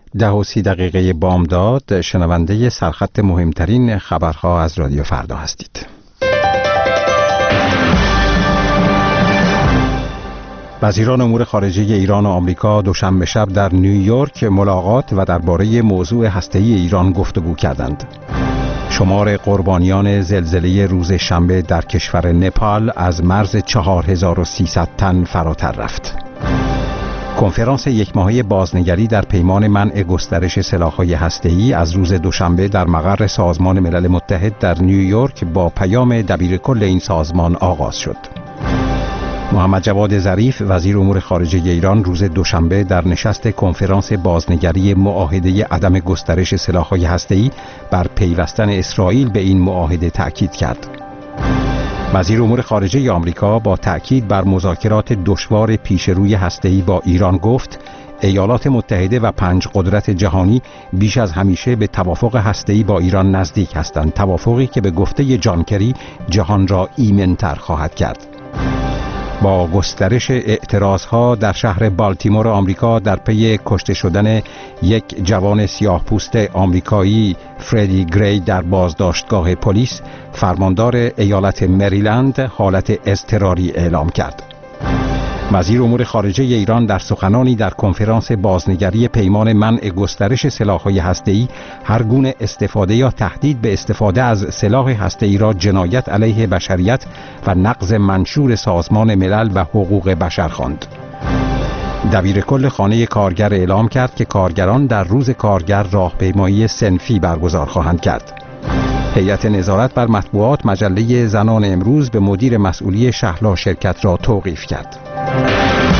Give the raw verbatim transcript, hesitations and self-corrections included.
ده و سی دقیقه بامداد، شنونده سرخط مهمترین خبرها از رادیو فردا هستید. وزیران امور خارجه ایران و آمریکا دوشنبه شب در نیویورک ملاقات و درباره موضوع هسته‌ای ایران گفتگو کردند. شمار قربانیان زلزله روز شنبه در کشور نپال از مرز چهار هزار و سیصد تن فراتر رفت. کنفرانس یک ماهه بازنگری در پیمان منع گسترش سلاح‌های هسته‌ای از روز دوشنبه در مقر سازمان ملل متحد در نیویورک با پیام دبیرکل این سازمان آغاز شد. محمد جواد ظریف وزیر امور خارجه ایران روز دوشنبه در نشست کنفرانس بازنگری معاهده عدم گسترش سلاح‌های هسته‌ای بر پیوستن اسرائیل به این معاهده تأکید کرد. وزیر امور خارجه آمریکا با تأکید بر مذاکرات دشوار پیشروی هسته‌ای با ایران گفت ایالات متحده و پنج قدرت جهانی بیش از همیشه به توافق هسته‌ای با ایران نزدیک هستند، توافقی که به گفته جان کری جهان را ایمن‌تر خواهد کرد. با گسترش اعتراضها در شهر بالتیمور آمریکا در پی کشته شدن یک جوان سیاه‌پوست آمریکایی فردی گری در بازداشتگاه پلیس، فرماندار ایالت مریلند حالت اضطراری اعلام کرد. وزیر امور خارجه ایران در سخنانی در کنفرانس بازنگری پیمان منع گسترش سلاح‌های هسته‌ای هر گونه استفاده یا تهدید به استفاده از سلاح هسته‌ای را جنایت علیه بشریت و نقض منشور سازمان ملل و حقوق بشر خواند. دبیرکل خانه کارگر اعلام کرد که کارگران در روز کارگر راهپیمایی صنفی برگزار خواهند کرد. هیئت نظارت بر مطبوعات مجله زنان امروز به مدیر مسئولی شهلا شرکت را توقیف کرد.